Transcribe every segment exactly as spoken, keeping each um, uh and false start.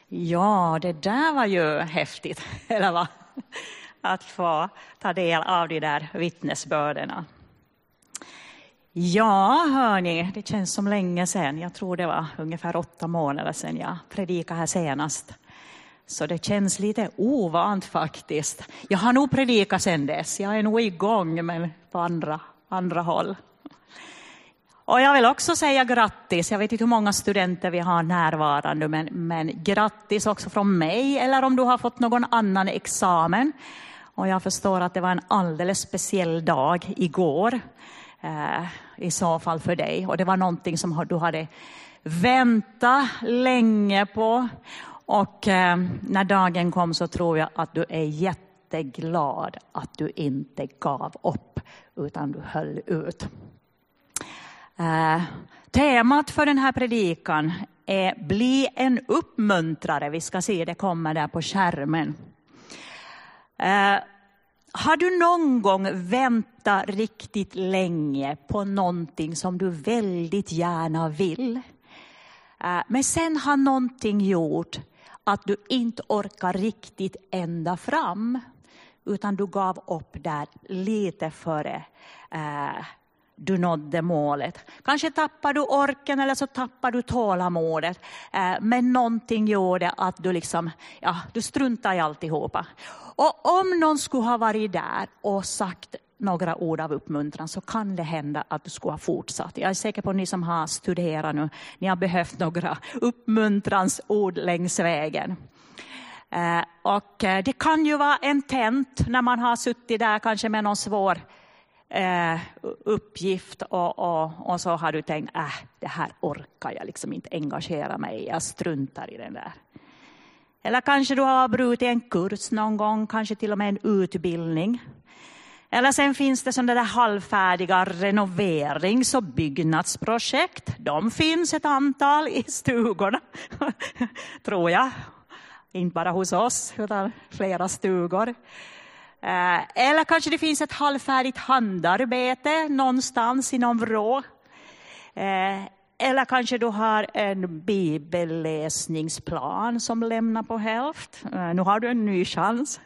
Ja, det där var ju häftigt, eller va? Att få ta del av de där vittnesbörderna. Ja, hörni, det känns som länge sedan. Jag tror det var ungefär åtta månader sedan jag predikade här senast. Så det känns lite ovant faktiskt. Jag har nog predikat sedan dess. Jag är nog igång, men på andra, andra håll. Och jag vill också säga grattis. Jag vet inte hur många studenter vi har närvarande, men, men grattis också från mig. Eller om du har fått någon annan examen. Och jag förstår att det var en alldeles speciell dag igår. Eh, I så fall för dig. Och det var någonting som du hade väntat länge på. Och eh, när dagen kom så tror jag att du är jätteglad att du inte gav upp. Utan du höll ut. Uh, temat för den här predikan är bli en uppmuntrare. Vi ska se, det kommer där på skärmen. Uh, har du någon gång väntat riktigt länge på någonting som du väldigt gärna vill? Uh, men sen har någonting gjort att du inte orkar riktigt ända fram. Utan du gav upp där lite före uh, du nådde målet. Kanske tappar du orken eller så tappar du tålamodet. Eh, men någonting gjorde att du liksom, ja, du struntar i alltihopa. Och om någon skulle ha varit där och sagt några ord av uppmuntran så kan det hända att du skulle ha fortsatt. Jag är säker på att ni som har studerat nu, ni har behövt några uppmuntransord längs vägen. Eh, och det kan ju vara en tent när man har suttit där kanske med någon svår Eh, uppgift och, och, och så har du tänkt äh, det här orkar jag liksom inte engagera mig i, jag struntar i den där. Eller kanske du har brutit en kurs någon gång, kanske till och med en utbildning. Eller sen finns det sådana där halvfärdiga renoverings- och byggnadsprojekt. De finns ett antal i stugorna, tror jag. Inte bara hos oss utan flera stugor. Eller kanske det finns ett halvfärdigt handarbete någonstans i någon vrå. Eller kanske du har en bibelläsningsplan som lämnar på hälft. Nu har du en ny chans.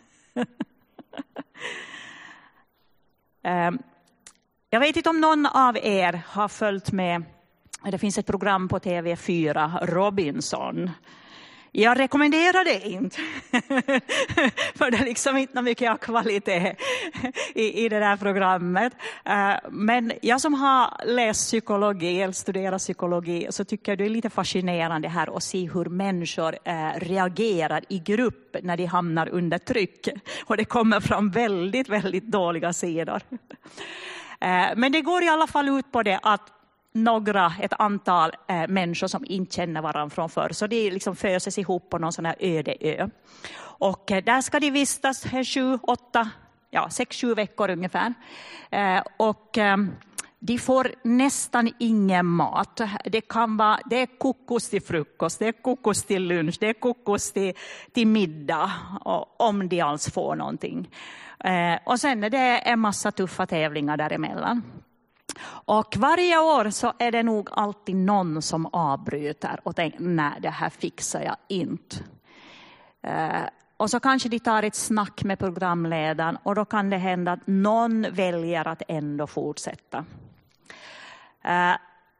Jag vet inte om någon av er har följt med. Det finns ett program på T V fyra, Robinson. Jag rekommenderar det inte. För det är liksom inte mycket av kvalitet i, i det där programmet. Men jag som har läst psykologi eller studerat psykologi så tycker jag det är lite fascinerande här att se hur människor reagerar i grupp när de hamnar under tryck. Och det kommer fram väldigt, väldigt dåliga sidor. Men det går i alla fall ut på det att några, ett antal äh, människor som inte känner varandra från förr. Så de liksom föses ihop på någon sån här öde ö. Och äh, där ska de vistas här sju, åtta, ja sex, sju veckor ungefär. Äh, och äh, de får nästan ingen mat. Det kan vara, det är kokos till frukost, det är kokos till lunch, det är kokos till, till middag. Och, om de alls får någonting. Äh, och sen är det en massa tuffa tävlingar däremellan. Och varje år så är det nog alltid någon som avbryter och tänker, nej det här fixar jag inte. Eh, och så kanske de tar ett snack med programledaren och då kan det hända att någon väljer att ändå fortsätta. Eh,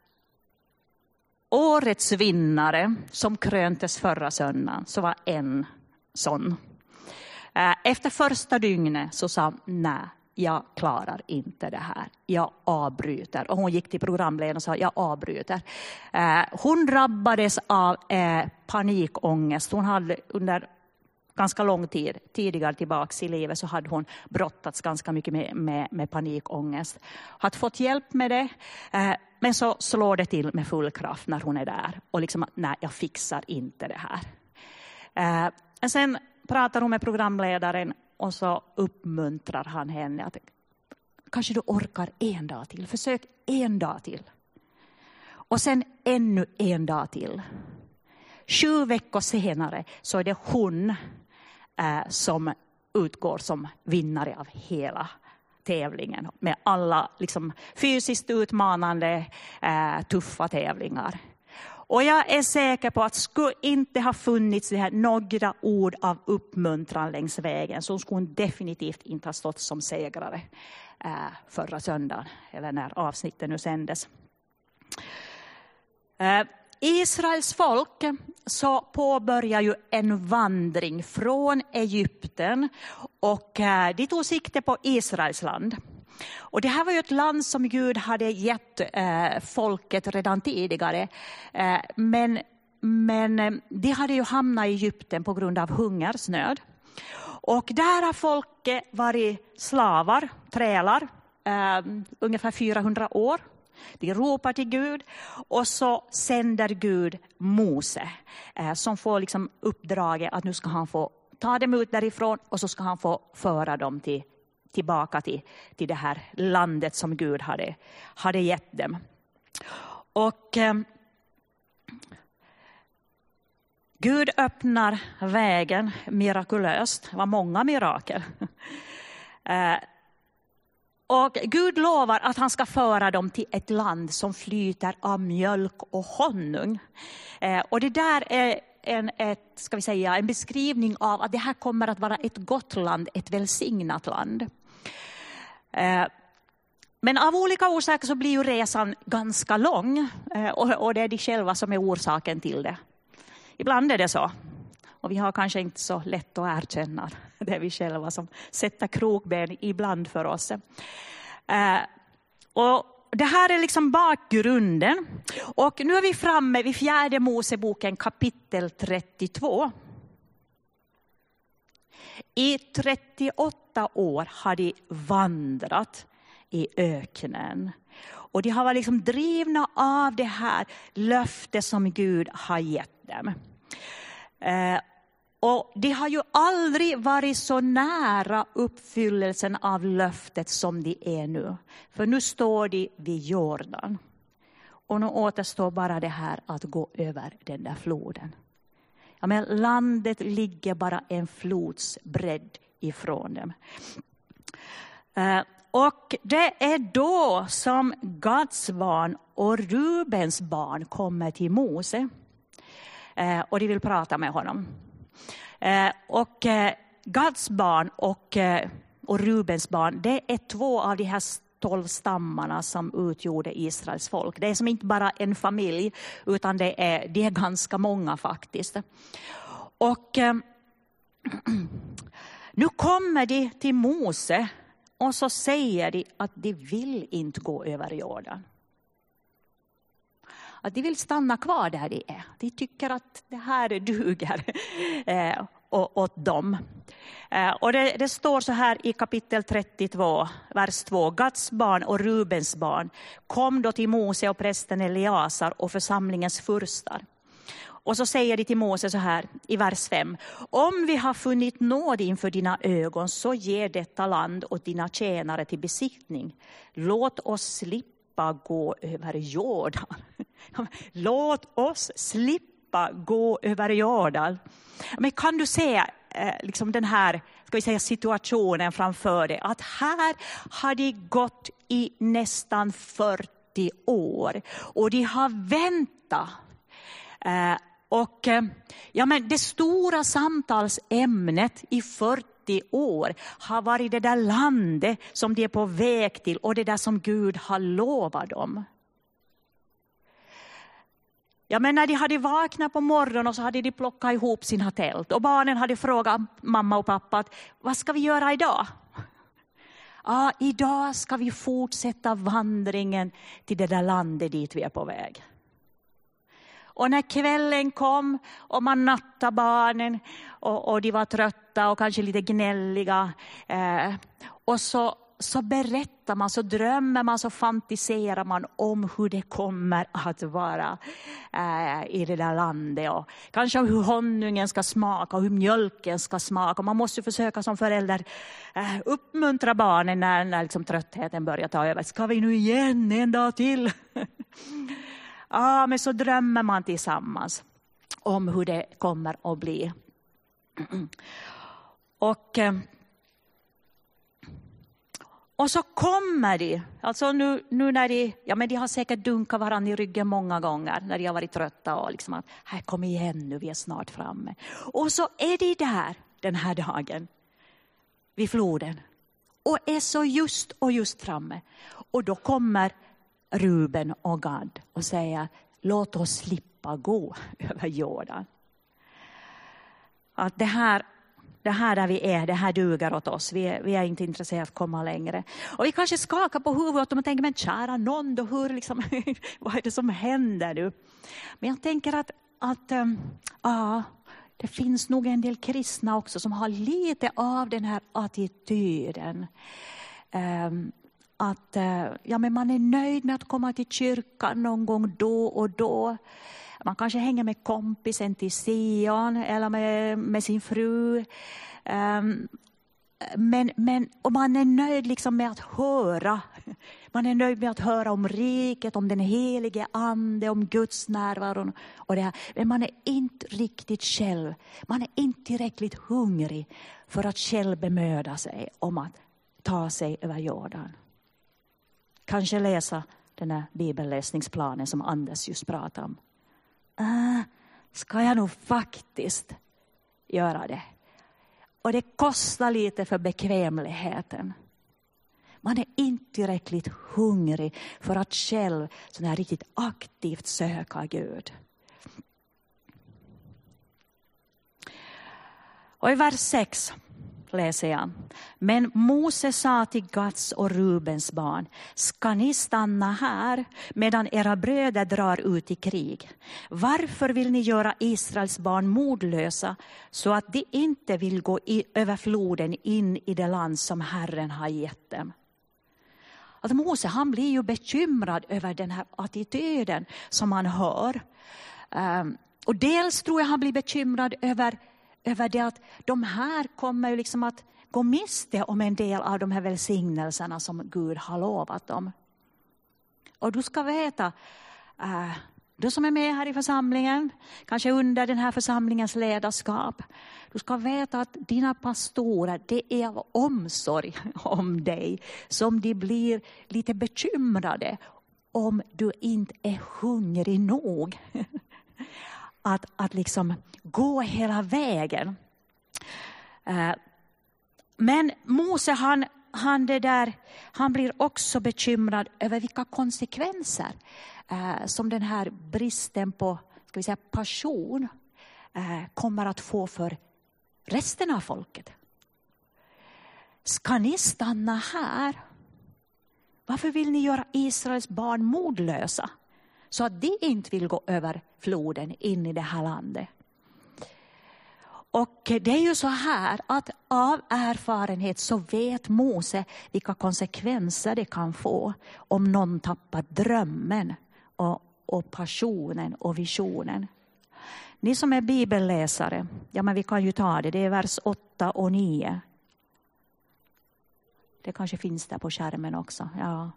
årets vinnare som kröntes förra söndagen så var en sån. Eh, efter första dygnet så sa nej. Jag klarar inte det här. Jag avbryter. Och hon gick till programledaren och sa jag avbryter. Eh, hon drabbades av eh, panikångest. Hon hade under ganska lång tid tidigare tillbaka i livet så hade hon brottats ganska mycket med, med, med panikångest. Hade fått hjälp med det. Eh, men så slår det till med full kraft när hon är där. Och liksom nej, jag fixar inte det här. Eh, sen pratar hon med programledaren. Och så uppmuntrar han henne att kanske du orkar en dag till. Försök en dag till. Och sen ännu en dag till. Sju veckor senare så är det hon eh, som utgår som vinnare av hela tävlingen. Med alla liksom, fysiskt utmanande, eh, tuffa tävlingar. Och jag är säker på att skulle inte ha funnits det här några ord av uppmuntran längs vägen, så skulle hon definitivt inte ha stått som segrare äh, förra söndagen, eller när avsnittet nu sändes. Äh, Israels folk så påbörjar ju en vandring från Egypten, och äh, de tog sikte på Israels land. Och det här var ju ett land som Gud hade gett eh, folket redan tidigare. Eh, men, men de hade ju hamnat i Egypten på grund av hungersnöd. Och där har folket varit slavar, trälar, eh, ungefär fyrahundra år. De ropar till Gud, och så sänder Gud Mose eh, som får liksom uppdraget att nu ska han få ta dem ut därifrån, och så ska han få föra dem till tillbaka till, till det här landet som Gud hade, hade gett dem. Och eh, Gud öppnar vägen mirakulöst. Det var många mirakel. eh, och Gud lovar att han ska föra dem till ett land som flyter av mjölk och honung. Eh, och det där är En, ett, ska vi säga, en beskrivning av att det här kommer att vara ett gott land, ett välsignat land. Eh, men av olika orsaker så blir ju resan ganska lång, eh, och, och det är de själva som är orsaken till det. Ibland är det så. Och vi har kanske inte så lätt att erkänna det är vi själva som sätter krokben ibland för oss. Eh, och Det här är liksom bakgrunden. Och nu är vi framme vid fjärde Moseboken kapitel trettiotvå. I trettioåtta år har de vandrat i öknen. Och de har varit liksom drivna av det här löftet som Gud har gett dem. Eh, och de har ju aldrig varit så nära uppfyllelsen av löftet som de är nu. För nu står de vid Jordan. Och nu återstår bara det här att gå över den där floden. Ja, men landet ligger bara en flods bredd ifrån dem. Eh, och det är då som Gads barn och Rubens barn kommer till Mose. Eh, och de vill prata med honom. Eh, och eh, Gads barn och, eh, och Rubens barn, det är två av de här tolv stammarna som utgjorde Israels folk. Det är som inte bara en familj, utan det är, det är ganska många faktiskt. Och eh, nu kommer de till Mose, och så säger de att de vill inte gå över Jordan. Att de vill stanna kvar där de är. De tycker att det här duger eh, åt dem. Eh, och det, det står så här i kapitel trettiotvå, vers två. Gads barn och Rubens barn kom då till Mose och prästen Eliasar och församlingens furstar. Och så säger de till Mose så här i vers fem. Om vi har funnit nåd inför dina ögon, så ge detta land åt dina tjänare till besittning. Låt oss slippa gå över Jordan. Låt oss slippa gå över Jordan. Men kan du se eh, liksom den här, ska vi säga, situationen framför dig? Att här har de gått i nästan fyrtio år. Och de har väntat. Eh, och eh, ja, men det stora samtalsämnet i fyrtio år har varit det där landet som de är på väg till. Och det där som Gud har lovat dem. Ja, men när de hade vaknat på morgonen, och så hade de plockat ihop sina tält. Och barnen hade frågat mamma och pappa att, vad ska vi göra idag? Ja, idag ska vi fortsätta vandringen till det där landet dit vi är på väg. Och när kvällen kom och man nattade barnen och, och de var trötta och kanske lite gnälliga. Eh, och så, så berättar man, så drömmer man, så fantiserar man om hur det kommer att vara eh, i det där landet. Och kanske hur honungen ska smaka och hur mjölken ska smaka. Man måste försöka som förälder eh, uppmuntra barnen när, när liksom tröttheten börjar ta över. Ska vi nu igen en dag till? Ja, men så drömmer man tillsammans om hur det kommer att bli. Och, Och så kommer de, alltså nu, nu när de, ja men de har säkert dunkat varandra i ryggen många gånger när de har varit trötta och liksom att här kom igen nu, vi är snart framme. Och så är de där den här dagen vid floden och är så just och just framme. Och då kommer Ruben och Gad och säger, låt oss slippa gå över Jordan. Att det här Det här där vi är, det här duger åt oss. Vi är, vi är inte intresserade att komma längre. Och vi kanske skakar på huvudet och tänker, men kära någon då, hur liksom, vad är det som händer nu? Men jag tänker att, att ähm, ja, det finns nog en del kristna också som har lite av den här attityden. Ähm, att äh, ja, men man är nöjd med att komma till kyrkan någon gång då och då. Man kanske hänger med kompisen till Sion eller med, med sin fru. Um, men, men och man är nöjd liksom med att höra. Man är nöjd med att höra om riket, om den helige ande, om Guds närvaro. Och det här. Men man är inte riktigt själv. Man är inte tillräckligt hungrig för att själv bemöda sig om att ta sig över Jordan. Kanske läsa den här bibelläsningsplanen som Anders just pratade om. Äh, ska jag nog faktiskt göra det. Och det kostar lite för bekvämligheten. Man är inte tillräckligt hungrig för att själv så här riktigt aktivt söka Gud. Och i vers sex läser jag. Men Mose sa till Gads och Rubens barn, ska ni stanna här medan era bröder drar ut i krig? Varför vill ni göra Israels barn modlösa så att de inte vill gå i, över floden in i det land som Herren har gett dem? Att Mose, han blir ju bekymrad över den här attityden som han hör. Um, och dels tror jag han blir bekymrad över över det att de här kommer ju liksom att gå miste om en del av de här välsignelserna som Gud har lovat dem. Och du ska veta, äh, du som är med här i församlingen, kanske under den här församlingens ledarskap, du ska veta att dina pastorer, det är av omsorg om dig som de blir lite bekymrade om du inte är hungrig nog. Att, att liksom gå hela vägen. Men Mose han, han, det där, han blir också bekymrad över vilka konsekvenser som den här bristen på ska vi säga, passion kommer att få för resten av folket. Ska ni stanna här? Varför vill ni göra Israels barn modlösa? Så att de inte vill gå över floden in i det här landet. Och det är ju så här att av erfarenhet så vet Mose vilka konsekvenser det kan få om någon tappar drömmen och, och passionen och visionen. Ni som är bibelläsare, ja men vi kan ju ta det, det är vers åtta och nio. Det kanske finns där på skärmen också, ja.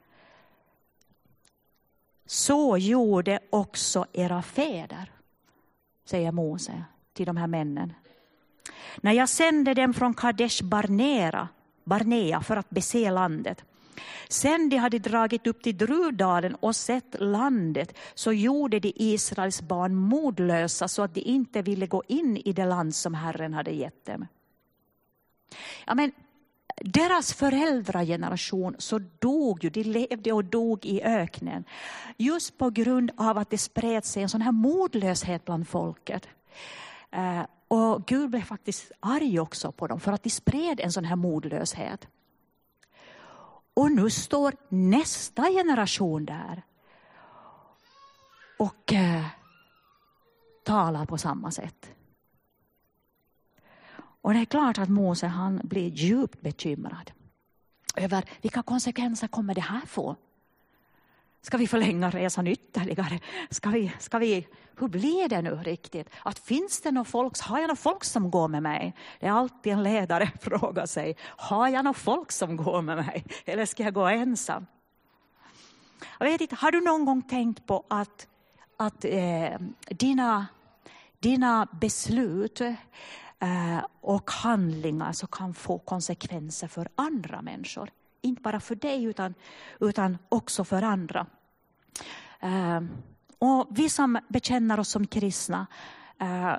Så gjorde också era fäder, säger Mose till de här männen. När jag sände dem från Kadesh Barnea, Barnea för att bese landet. Sen de hade dragit upp till Drudalen och sett landet så gjorde de Israels barn modlösa så att de inte ville gå in i det land som Herren hade gett dem. Ja, men deras föräldrageneration så dog ju, de levde och dog i öknen. Just på grund av att det spred sig en sån här modlöshet bland folket. Eh, och Gud blev faktiskt arg också på dem för att de spred en sån här modlöshet. Och nu står nästa generation där och eh, talar på samma sätt. Och det är klart att Mose han blir djupt bekymrad över vilka konsekvenser kommer det här få. Ska vi förlänga resan ytterligare? Ska vi, ska vi, hur blir det nu riktigt? Att finns det några folk, har jag några folk som går med mig? Det är alltid en ledare frågar sig. Har jag några folk som går med mig? Eller ska jag gå ensam? Jag vet inte, har du någon gång tänkt på att, att eh, dina, dina beslut och handlingar så kan få konsekvenser för andra människor inte bara för dig utan, utan också för andra. Uh, och vi som bekänner oss som kristna, uh,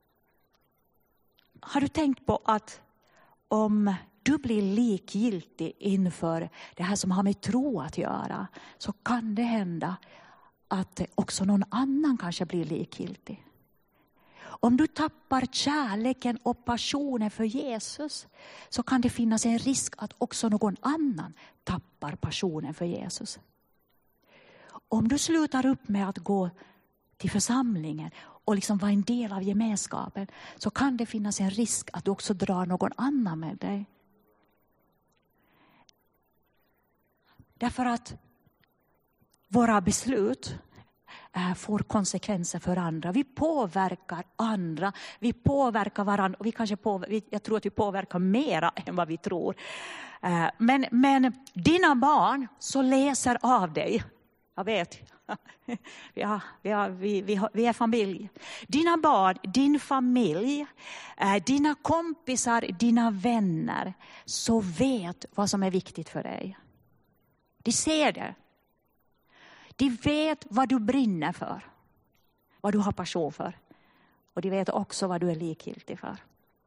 har du tänkt på att om du blir likgiltig inför det här som har med tro att göra, så kan det hända att också någon annan kanske blir likgiltig. Om du tappar kärleken och passionen för Jesus, så kan det finnas en risk att också någon annan tappar passionen för Jesus. Om du slutar upp med att gå till församlingen och liksom vara en del av gemenskapen, så kan det finnas en risk att du också drar någon annan med dig. Därför att våra beslut får konsekvenser för andra. Vi påverkar andra. Vi påverkar varandra. Och vi kanske påver- jag tror att vi påverkar mera än vad vi tror. Men, men dina barn så läser av dig. Jag vet. Vi, har, vi, har, vi, vi, har, vi är familj. Dina barn, din familj, dina kompisar, dina vänner, så vet vad som är viktigt för dig. De ser det. De vet vad du brinner för. Vad du har passion för. Och de vet också vad du är likgiltig för.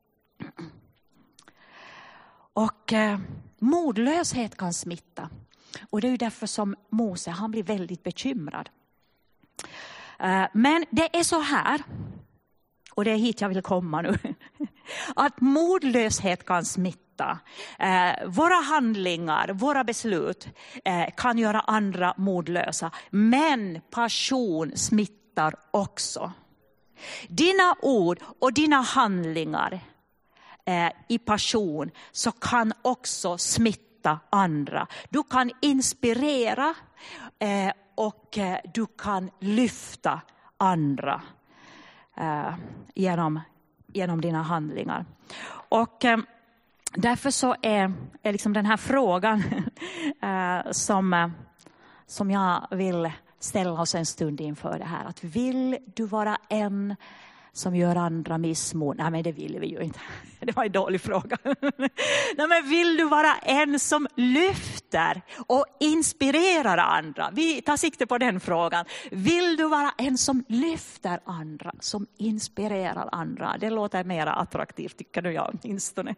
Och eh, modlöshet kan smitta. Och det är ju därför som Mose, han blir väldigt bekymrad. Eh, men det är så här. Och det är hit jag vill komma nu. Att modlöshet kan smitta. Eh, våra handlingar, våra beslut eh, kan göra andra modlösa. Men passion smittar också. Dina ord och dina handlingar eh, i passion så kan också smitta andra. Du kan inspirera eh, och eh, du kan lyfta andra eh, genom, genom dina handlingar. Och eh, därför så är, är liksom den här frågan eh, som, eh, som jag vill ställa oss en stund inför det här. Att vill du vara en som gör andra missmod? Nej, men det vill vi ju inte. Det var en dålig fråga. Nej, men vill du vara en som lyfter och inspirerar andra? Vi tar sikte på den frågan. Vill du vara en som lyfter andra, som inspirerar andra? Det låter mer attraktivt, tycker jag åtminstone.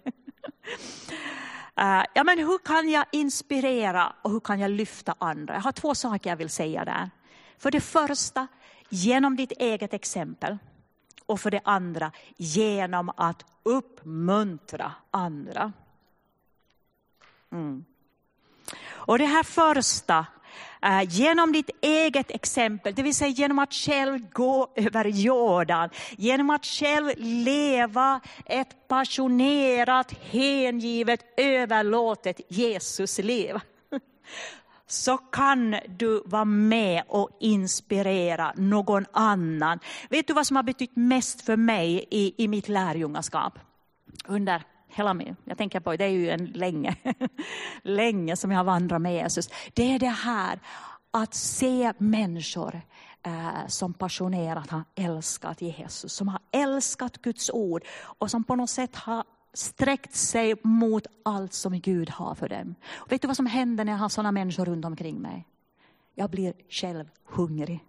Uh, ja, men hur kan jag inspirera och hur kan jag lyfta andra? Jag har två saker jag vill säga där. För det första, genom ditt eget exempel. Och för det andra, genom att uppmuntra andra. Mm. Och det här första, uh, genom ditt eget exempel, det vill säga genom att själv gå över Jordan, genom att själv leva ett passionerat, hängivet, överlåtet Jesusliv, så kan du vara med och inspirera någon annan. Vet du vad som har betytt mest för mig i, i mitt lärjungaskap? Under hela min, jag tänker på, det är ju en länge, länge som jag har vandrat med Jesus. Det är det här att se människor eh, som passionerat har älskat Jesus. Som har älskat Guds ord och som på något sätt har sträckt sig mot allt som Gud har för dem. Och vet du vad som händer när jag har sådana människor runt omkring mig? Jag blir själv hungrig.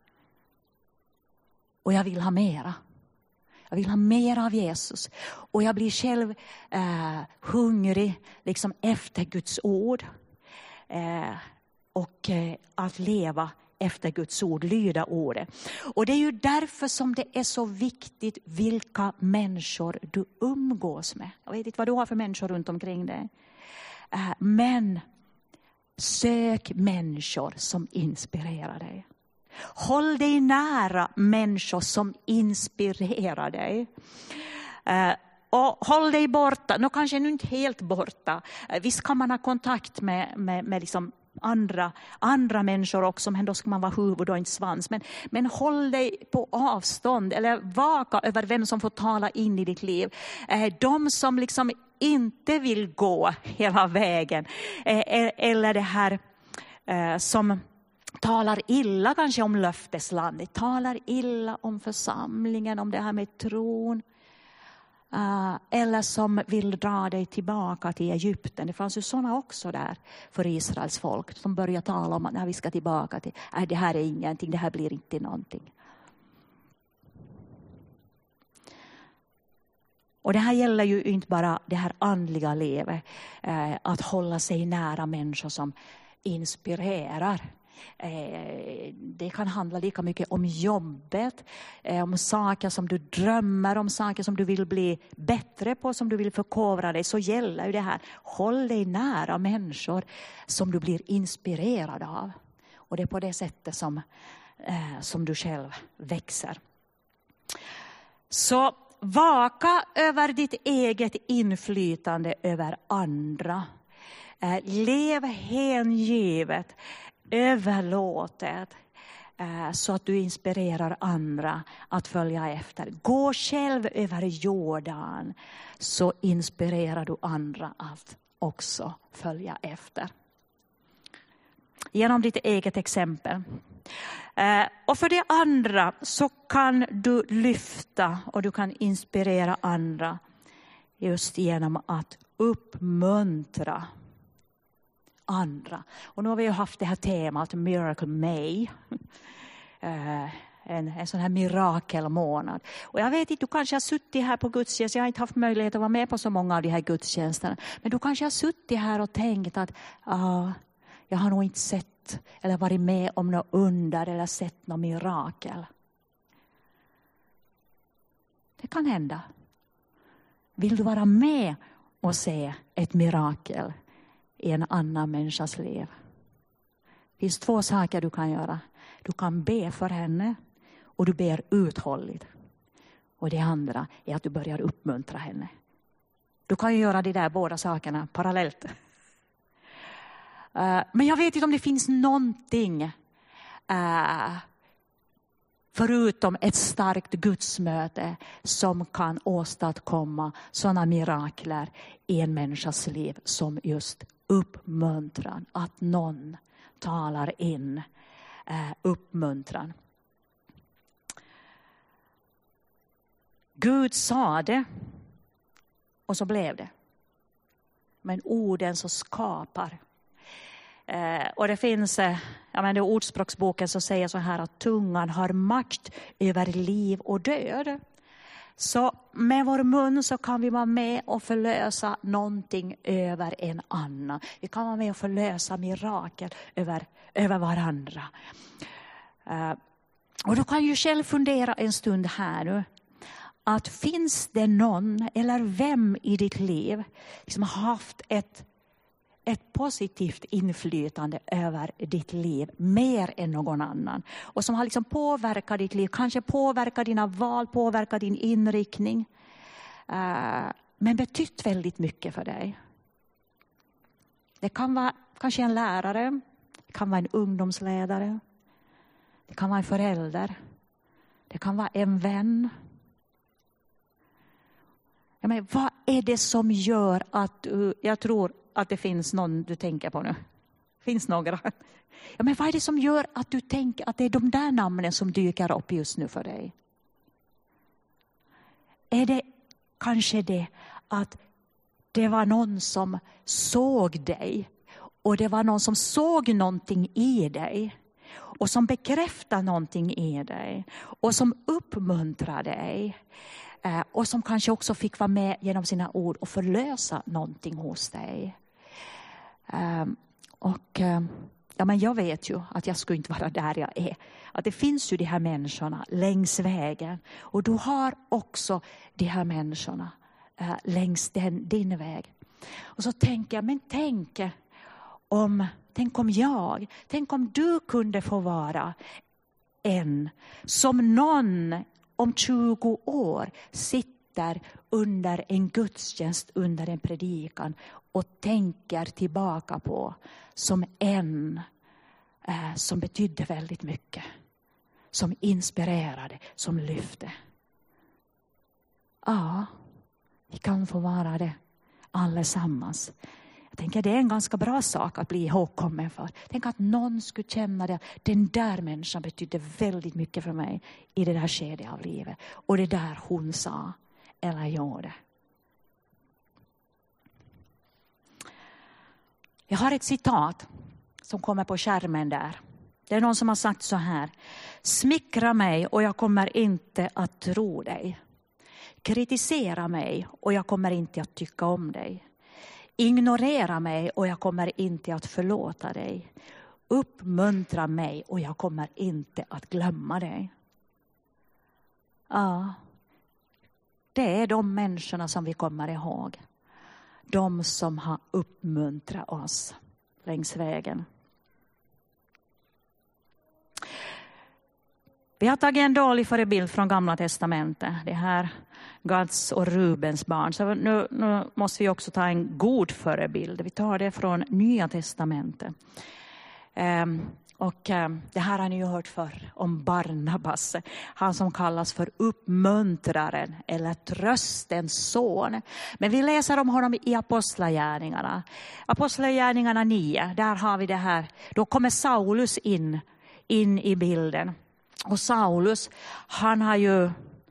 Och jag vill ha mera. Jag vill ha mer av Jesus. Och jag blir själv eh, hungrig liksom efter Guds ord. Eh, och eh, att leva efter Guds ord, lyda ordet. Och det är ju därför som det är så viktigt vilka människor du umgås med. Jag vet inte vad du har för människor runt omkring dig. Eh, men sök människor som inspirerar dig. Håll dig nära människor som inspirerar dig. Uh, och håll dig borta, nu kanske nu inte helt borta. Uh, visst kan man ha kontakt med, med, med liksom andra, andra människor också, men då ska man vara huvud och inte svans. Men, men håll dig på avstånd eller vaka över vem som får tala in i ditt liv. Uh, de som liksom inte vill gå hela vägen. Uh, eller det här uh, som talar illa kanske om löfteslandet. Talar illa om församlingen, om det här med tron. Uh, eller som vill dra dig tillbaka till Egypten. Det fanns ju sådana också där för Israels folk. Som börjar tala om att när vi ska tillbaka till, nej, det här är ingenting, det här blir inte någonting. Och det här gäller ju inte bara det här andliga livet. Eh, att hålla sig nära människor som inspirerar. Eh, det kan handla lika mycket om jobbet. Eh, om saker som du drömmer om. Saker som du vill bli bättre på. Som du vill förkovra dig. Så gäller ju det här. Håll dig nära människor som du blir inspirerad av. Och det är på det sättet som, eh, som du själv växer. Så vaka över ditt eget inflytande över andra. Eh, lev hängivet, överlåtet, eh, så att du inspirerar andra att följa efter. Gå själv över Jordan, så inspirerar du andra att också följa efter. Genom ditt eget exempel. Eh, och för det andra så kan du lyfta och du kan inspirera andra just genom att uppmuntra andra. Och nu har vi ju haft det här temat Miracle May. Eh, en, en sån här mirakelmånad. Och jag vet inte, du kanske har suttit här på gudstjänst. Jag har inte haft möjlighet att vara med på så många av de här gudstjänsterna. Men du kanske har suttit här och tänkt att ah, jag har nog inte sett eller varit med om något under eller sett något mirakel. Det kan hända. Vill du vara med och se ett mirakel i en annan människas liv? Det finns två saker du kan göra. Du kan be för henne och du ber uthålligt. Och det andra är att du börjar uppmuntra henne. Du kan ju göra de där båda sakerna parallellt. Uh, men jag vet inte om det finns någonting uh, förutom ett starkt gudsmöte som kan åstadkomma sådana mirakler i en människas liv som just uppmuntran. Att någon talar in uh, uppmuntran. Gud sa det och så blev det. Men orden så skapar. Eh, och det finns, eh, ja, men det är ordspråksboken som säger så här att tungan har makt över liv och död. Så med vår mun så kan vi vara med och förlösa någonting över en annan. Vi kan vara med och förlösa mirakel över, över varandra. Eh, och du kan ju själv fundera en stund här nu. Att finns det någon eller vem i ditt liv som har haft ett ett positivt inflytande över ditt liv mer än någon annan. Och som har liksom påverkat ditt liv. Kanske påverkat dina val, påverkat din inriktning. Uh, men betytt väldigt mycket för dig. Det kan vara kanske en lärare. Det kan vara en ungdomsledare. Det kan vara en förälder. Det kan vara en vän. Ja, men vad är det som gör att du, jag tror att det finns någon du tänker på nu. Finns några. Ja, men vad är det som gör att du tänker att det är de där namnen som dyker upp just nu för dig? Är det kanske det att det var någon som såg dig och det var någon som såg någonting i dig och som bekräftade någonting i dig och som uppmuntrade dig och som kanske också fick vara med genom sina ord och förlösa någonting hos dig. Um, och um, ja, men jag vet ju att jag skulle inte vara där jag är. Att det finns ju de här människorna längs vägen. Och du har också de här människorna uh, längs den, din väg. Och så tänker jag, men tänk om, tänk om jag, tänk om du kunde få vara en som någon om tjugo år sitter under en gudstjänst, under en predikan och tänker tillbaka på som en eh, som betydde väldigt mycket. Som inspirerade, som lyfte. Ja, vi kan få vara det allesammans. Jag tänker det är en ganska bra sak att bli ihågkommen för. Tänk att någon skulle känna det. Den där människan betydde väldigt mycket för mig i det där skedet av livet. Och det där hon sa eller gjorde Jag har ett citat som kommer på skärmen där. Det är någon som har sagt så här: smickra mig och jag kommer inte att tro dig. Kritisera mig och jag kommer inte att tycka om dig. Ignorera mig och jag kommer inte att förlåta dig. Uppmuntra mig och jag kommer inte att glömma dig. Ja, det är de människorna som vi kommer ihåg. De som har uppmuntrat oss längs vägen. Vi har tagit en dålig förebild från Gamla testamentet. Det här Gads och Rubens barn. Så nu, nu måste vi också ta en god förebild. Vi tar det från Nya testamentet. Um, och um, det här har ni ju hört förr om Barnabas. Han som kallas för uppmuntraren eller tröstens son. Men vi läser om honom i Apostlagärningarna. Apostlagärningarna nio, där har vi det här. Då kommer Saulus in, in i bilden. Och Saulus, han har ju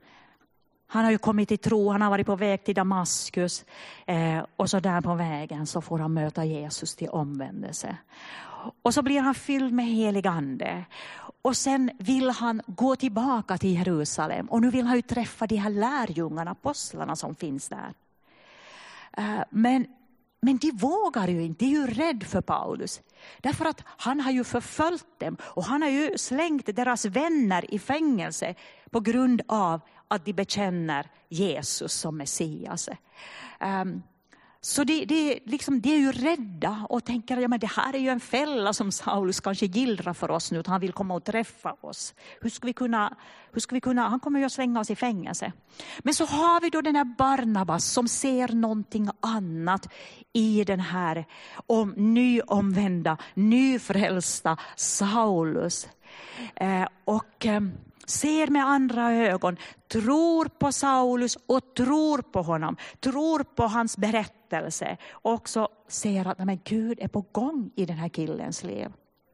han har ju kommit till tro, han har varit på väg till Damaskus. Eh, och så där på vägen så får han möta Jesus till omvändelse. Och så blir han fylld med helig ande. Och sen vill han gå tillbaka till Jerusalem. Och nu vill han ju träffa de här lärjungarna, apostlarna som finns där. Eh, men Men de vågar ju inte, de är ju rädd för Paulus. Därför att han har ju förföljt dem och han har ju slängt deras vänner i fängelse på grund av att de bekänner Jesus som Messias. Um, så de, de, liksom, de är ju rädda och tänker att ja, men det här är ju en fälla som Saulus kanske gillrar för oss nu. Att han vill komma och träffa oss. Hur ska vi kunna, hur ska vi kunna, han kommer ju att slänga oss i fängelse. Men så har vi då den här Barnabas som ser någonting annat i den här om, nyomvända, nyfrälsta Saulus. Eh, och... Eh, ser med andra ögon, tror på Saulus och tror på honom, tror på hans berättelse och också ser att men Gud är på gång i den här killens liv.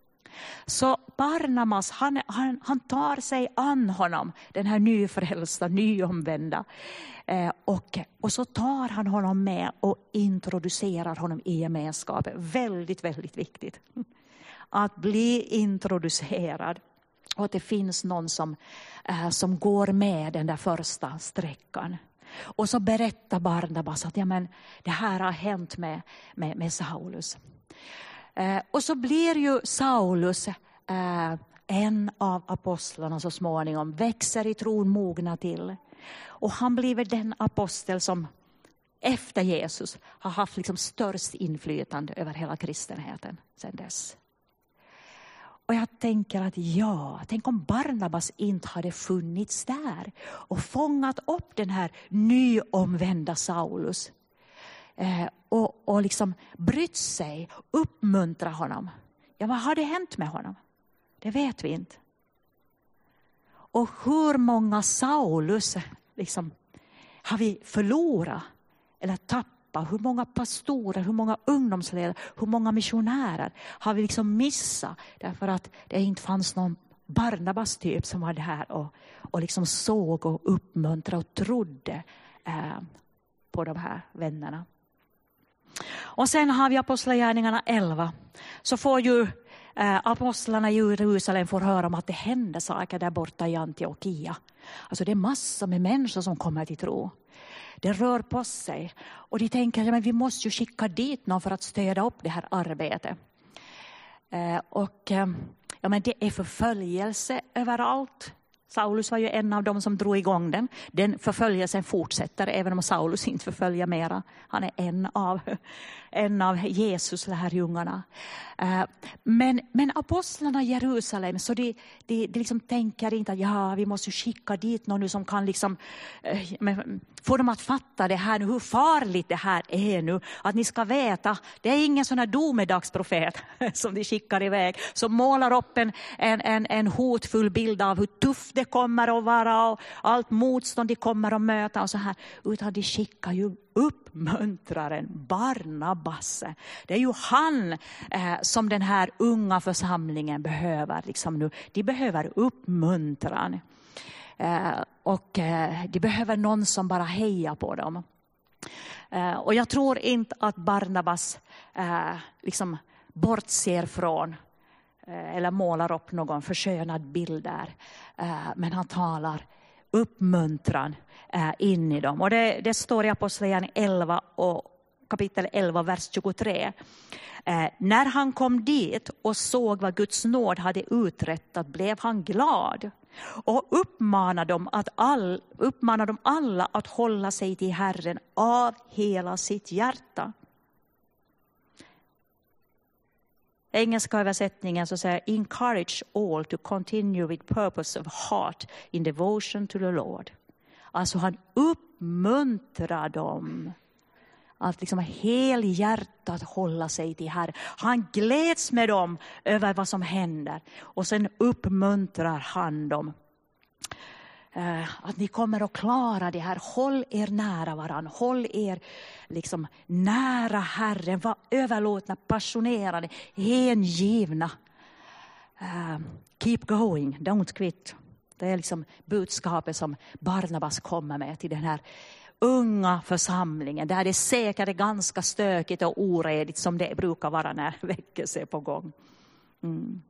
Så Barnabas, han, han, han tar sig an honom, den här nyfrälsta, nyomvända. Eh, och, och så tar han honom med och introducerar honom i gemenskapen. Väldigt, väldigt viktigt. Att bli introducerad. Och att det finns någon som, äh, som går med den där första sträckan. Och så berättar Barnabas att ja, men, det här har hänt med, med, med Saulus. Äh, och så blir ju Saulus äh, en av apostlarna så småningom. Växer i tron, mogna till. Och han blir den apostel som efter Jesus har haft liksom störst inflytande över hela kristenheten sedan dess. Och jag tänker att ja, tänk om Barnabas inte hade funnits där och fångat upp den här nyomvända Saulus. Eh, och, och liksom brytt sig, uppmuntra honom. Ja, vad hade hänt med honom? Det vet vi inte. Och hur många Saulus liksom, har vi förlorat eller tappat? Hur många pastorer, hur många ungdomsledare, hur många missionärer har vi liksom missat därför att det inte fanns någon Barnabas typ som var där och, och liksom såg och uppmuntrade och trodde eh, på de här vännerna. Och sen har vi Apostlagärningarna elva. Så får ju eh, apostlarna i Jerusalem får höra om att det händer saker där borta i Antiokia. Alltså det är massor med människor som kommer till tro. Det rör på sig. Och de tänker att ja, vi måste ju skicka dit någon för att stödja upp det här arbetet. Eh, och eh, ja, men det är förföljelse överallt. Saulus var ju en av dem som drog igång den. Den förföljelsen fortsätter även om Saulus inte förföljer mera. Han är en av, en av Jesus lärjungarna. Men, men apostlarna i Jerusalem, så de, de, de liksom tänker inte att ja, vi måste skicka dit någon som kan liksom, få dem att fatta det här nu, hur farligt det här är nu. Att ni ska veta, det är ingen sån här domedagsprofet som de skickar iväg. Som målar upp en, en, en, en hotfull bild av hur tufft det kommer att vara och allt motstånd de kommer att möta och så här. Utan de skickar ju uppmuntraren Barnabas. Det är ju han eh, som den här unga församlingen behöver. Liksom nu. De behöver uppmuntran. Eh, och eh, de behöver någon som bara hejar på dem. Eh, och jag tror inte att Barnabas eh, liksom bortser från eh, eller målar upp någon förskönad bild där. Eh, men han talar uppmuntran eh, in i dem. Och det, det står i Apostlagärningarna elva och kapitel elva, vers tjugotre. Eh, när han kom dit och såg vad Guds nåd hade uträttat blev han glad och uppmanade dem, att all, uppmanade dem alla att hålla sig till Herren av hela sitt hjärta. Engelska översättningen så säger encourage all to continue with purpose of heart in devotion to the Lord. Alltså han uppmuntrar dem att liksom helhjärtat hålla sig till Herren. Han gläds med dem över vad som händer. Och sen uppmuntrar han dem. Eh, att ni kommer att klara det här. Håll er nära varann. Håll er liksom nära Herren. Var överlåtna, passionerade, hängivna. Eh, keep going, don't quit. Det är liksom budskapet som Barnabas kommer med till den här unga församlingen. Där det säkert är ganska stökigt och oredigt som det brukar vara när väckelse är på gång. Mm.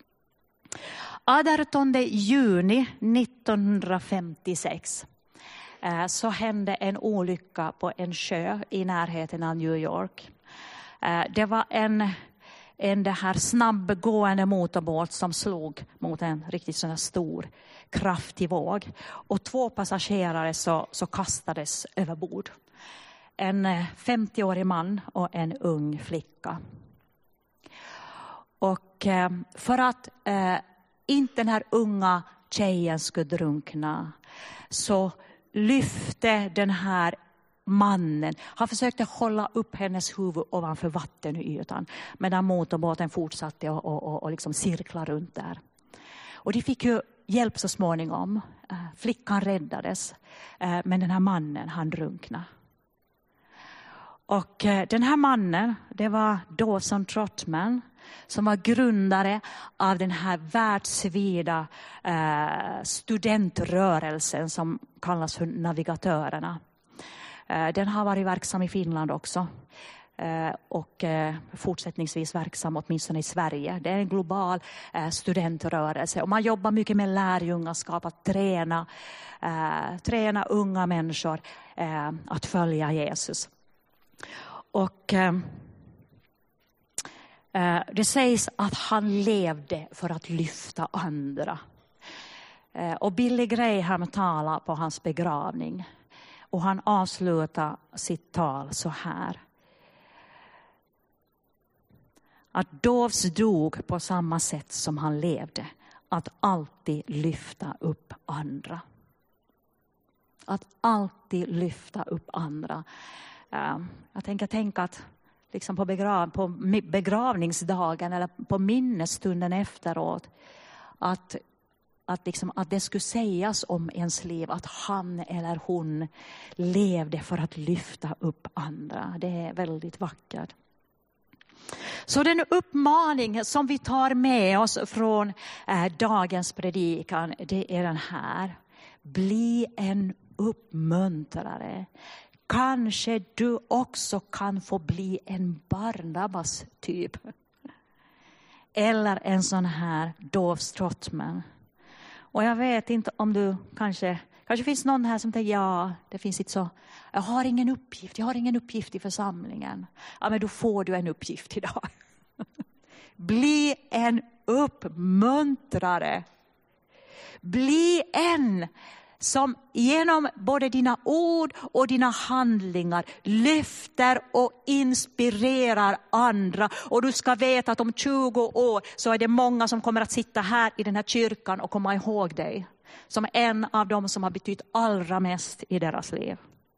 artonde juni nittonhundrafemtiosex eh, så hände en olycka på en sjö i närheten av New York. Eh, det var en, en det här snabbgående motorbåt som slog mot en riktigt sån här stor kraftig våg. Och två passagerare så, så kastades över bord. En femtioårig man och en ung flicka. Och eh, för att eh, inte den här unga tjejen skulle drunkna så lyfte den här mannen. Han försökte hålla upp hennes huvud ovanför vattenytan medan motorbåten fortsatte och, och, och, och liksom cirkla runt där. Och de fick ju hjälp så småningom. Flickan räddades. Men den här mannen, han drunknade. Och den här mannen, det var Dawson Trotman. Som var grundare av den här världsvida studentrörelsen som kallas för navigatörerna. Den har varit verksam i Finland också. Och fortsättningsvis verksam åtminstone i Sverige. Det är en global studentrörelse. Och man jobbar mycket med lärjungaskap, att träna, träna unga människor att följa Jesus. Och det sägs att han levde för att lyfta andra. Och Billy Graham talade på hans begravning. Och han avslutade sitt tal så här. Att Dawes dog på samma sätt som han levde. Att alltid lyfta upp andra. Att alltid lyfta upp andra. Jag tänker tänka att liksom på, begrav, på begravningsdagen eller på minnesstunden efteråt. Att, att, liksom, att det skulle sägas om ens liv att han eller hon levde för att lyfta upp andra. Det är väldigt vackert. Så den uppmaning som vi tar med oss från eh, dagens predikan, det är den här. Bli en uppmuntrare. Kanske du också kan få bli en Barnabas typ. Eller en sån här Dawes Trotman. Och jag vet inte om du kanske... Kanske finns någon här som tänker, ja, det finns inte så... Jag har ingen uppgift, jag har ingen uppgift i församlingen. Ja, men då får du en uppgift idag. Bli en uppmuntrare. Bli en som genom både dina ord och dina handlingar lyfter och inspirerar andra. Och du ska veta att om tjugo år så är det många som kommer att sitta här i den här kyrkan och komma ihåg dig. Som en av dem som har betytt allra mest i deras liv.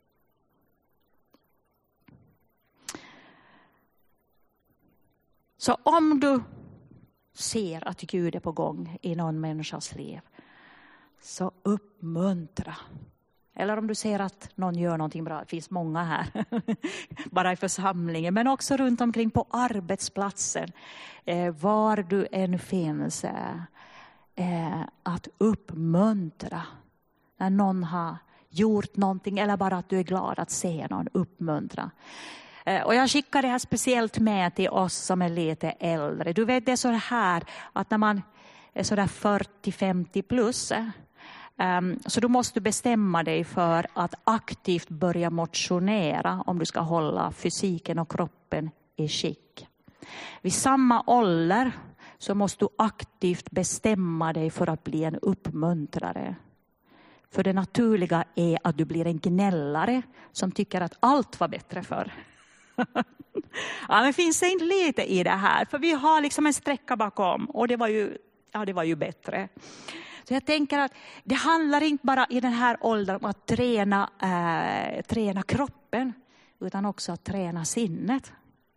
Så om du ser att Gud är på gång i någon människas liv, så uppmuntra. Eller om du ser att någon gör någonting bra, det finns många här, bara i församlingen, men också runt omkring på arbetsplatsen, eh, var du än finns, eh, att uppmuntra när någon har gjort någonting eller bara att du är glad att se någon, uppmuntra. Och jag skickar det här speciellt med till oss som är lite äldre. Du vet, det är så här att när man är sådär fyrtio femtio plus, så då måste du bestämma dig för att aktivt börja motionera om du ska hålla fysiken och kroppen i skick. Vid samma ålder så måste du aktivt bestämma dig för att bli en uppmuntrare. För det naturliga är att du blir en gnällare som tycker att allt var bättre förr. Ja, men finns det inte lite i det här? För vi har liksom en sträcka bakom och det var ju, ja, det var ju bättre. Så jag tänker att det handlar inte bara i den här åldern om att träna, äh, träna kroppen utan också att träna sinnet.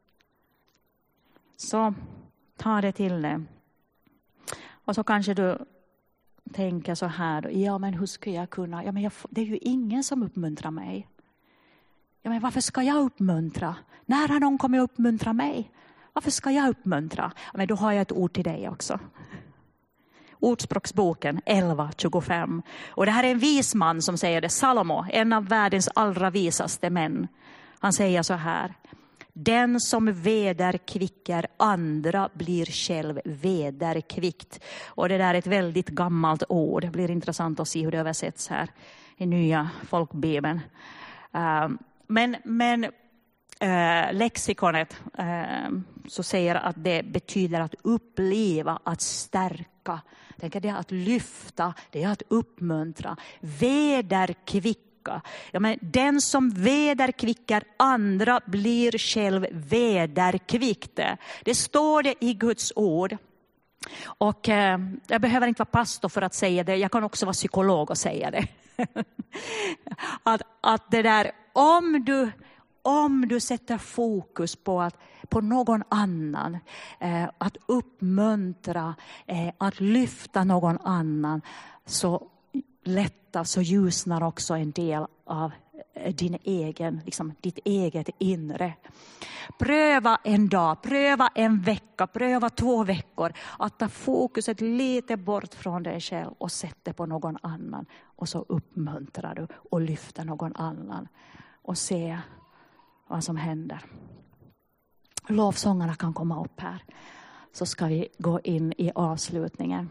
Så ta det till det. Och så kanske du tänker så här, ja men hur ska jag kunna, ja men jag, det är ju ingen som uppmuntrar mig. Ja men varför ska jag uppmuntra? När har någon kommit att uppmuntra mig? Varför ska jag uppmuntra? Ja, men då har jag ett ord till dig också. Ordspråksboken elva tjugofem. Och det här är en vis man som säger det. Salomo, en av världens allra visaste män. Han säger så här. Den som vederkvickar andra blir själv vederkvickt. Och det där är ett väldigt gammalt ord. Det blir intressant att se hur det översätts här i nya folkbibeln. Men, men äh, lexikonet äh, så säger att det betyder att uppleva, att stärka. Tänk, det är att lyfta, det är att uppmuntra. Vederkvicka. Ja, men den som vederkvickar andra blir själv vederkvickt. Det står det i Guds ord. Och eh, jag behöver inte vara pastor för att säga det. Jag kan också vara psykolog och säga det. att, att det där, om du, om du sätter fokus på, att, på någon annan, eh, att uppmuntra, eh, att lyfta någon annan, så lättar, så ljusnar också en del av din egen, liksom ditt eget inre. Pröva en dag, pröva en vecka, pröva två veckor att ta fokuset lite bort från dig själv och sätta på någon annan. Och så uppmuntrar du och lyfter någon annan och se vad som händer. Lovsångarna kan komma upp här, så ska vi gå in i avslutningen.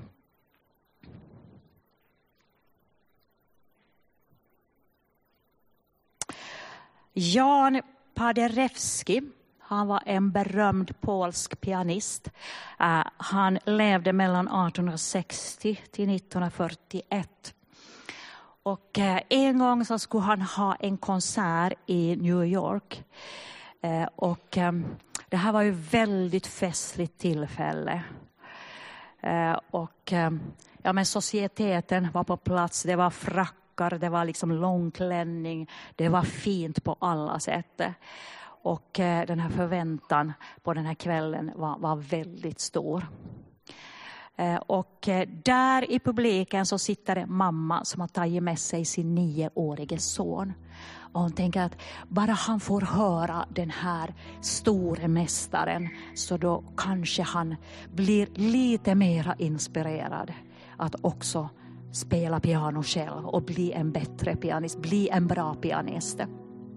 Jan Paderewski, han var en berömd polsk pianist. Uh, han levde mellan arton sextio till nitton fyrtioett. Och uh, en gång så skulle han ha en konsert i New York. Uh, och um, det här var ju väldigt festligt tillfälle. Uh, och um, ja, men societeten var på plats, det var frack. Det var liksom långklänning. Det var fint på alla sätt. Och eh, den här förväntan på den här kvällen var, var väldigt stor. Eh, och eh, där i publiken så sitter en mamma som har tagit med sig sin nioårige son. Och hon tänker att bara han får höra den här stora mästaren, så då kanske han blir lite mera inspirerad att också spela piano själv och bli en bättre pianist, bli en bra pianist. Uh,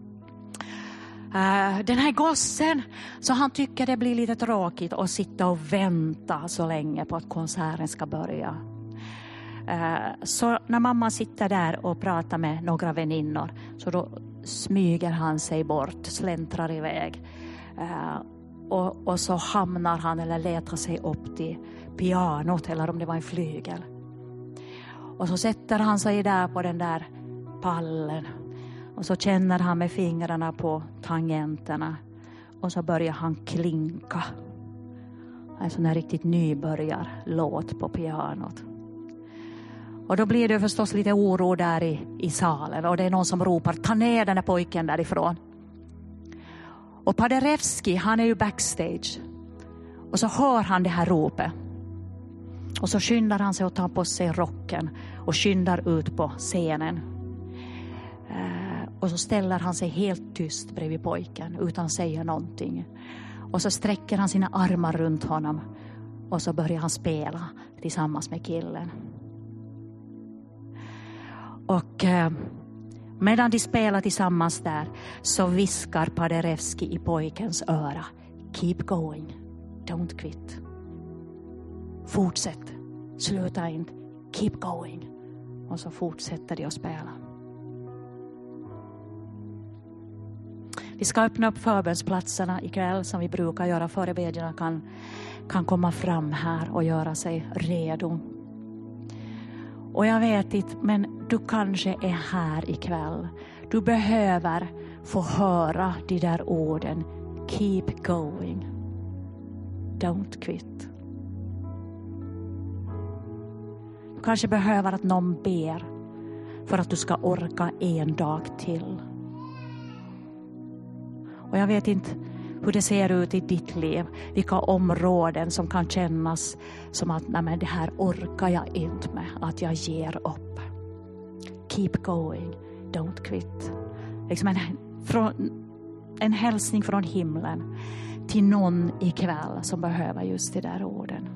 den här gossen, så han tycker det blir lite tråkigt att sitta och vänta så länge på att konserten ska börja. Uh, så när mamma sitter där och pratar med några väninnor, så då smyger han sig bort, släntrar iväg. Uh, och, och så hamnar han eller letar sig upp till pianot, eller om det var en flygel. Och så sätter han sig där på den där pallen. Och så känner han med fingrarna på tangenterna. Och så börjar han klinka. En sån här riktigt nybörjarlåt på pianot. Och då blir det förstås lite oro där i, i salen. Och det är någon som ropar, ta ner den här pojken därifrån. Och Paderewski, han är ju backstage. Och så hör han det här ropet. Och så skyndar han sig och tar på sig rocken och skyndar ut på scenen. Eh, och så ställer han sig helt tyst bredvid pojken utan att säga någonting. Och så sträcker han sina armar runt honom och så börjar han spela tillsammans med killen. Och eh, Medan de spelar tillsammans där så viskar Paderewski i pojkens öra. Keep going, don't quit. Fortsätt, sluta inte, keep going. Och så fortsätter de att spela. Vi ska öppna upp förbönsplatserna ikväll som vi brukar göra. Förebedjarna kan, kan komma fram här och göra sig redo. Och jag vet inte, men du kanske är här ikväll. Du behöver få höra de där orden. Keep going. Don't quit. Du kanske behöver att någon ber för att du ska orka en dag till. Och jag vet inte hur det ser ut i ditt liv. Vilka områden som kan kännas som att nej men det här orkar jag inte med. Att jag ger upp. Keep going. Don't quit. Liksom en, från, en hälsning från himlen till någon ikväll som behöver just de där orden.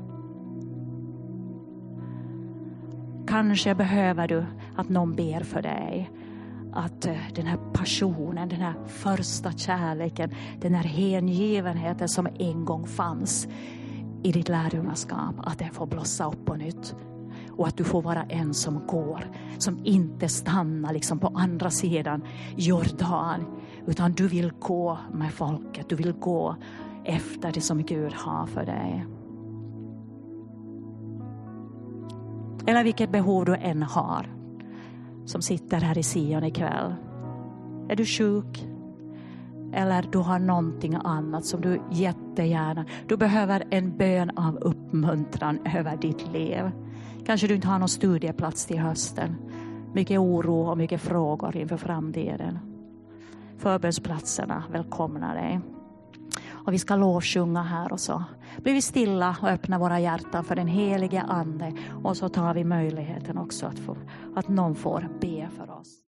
Kanske behöver du att någon ber för dig. Att den här passionen, den här första kärleken, den här hängivenheten som en gång fanns i ditt lärjungaskap, att det får blossa upp på nytt. Och att du får vara en som går, som inte stannar liksom på andra sidan Jordan, utan du vill gå med folket, du vill gå efter det som Gud har för dig. Eller vilket behov du än har. Som sitter här i Sion ikväll. Är du sjuk? Eller du har någonting annat som du jättegärna. Du behöver en bön av uppmuntran över ditt liv. Kanske du inte har någon studieplats till hösten. Mycket oro och mycket frågor inför framtiden. Förbönsplatserna välkomnar dig. Och vi ska lovsjunga här och så blir vi stilla och öppnar våra hjärtan för den helige ande. Och så tar vi möjligheten också att, få, att någon får be för oss.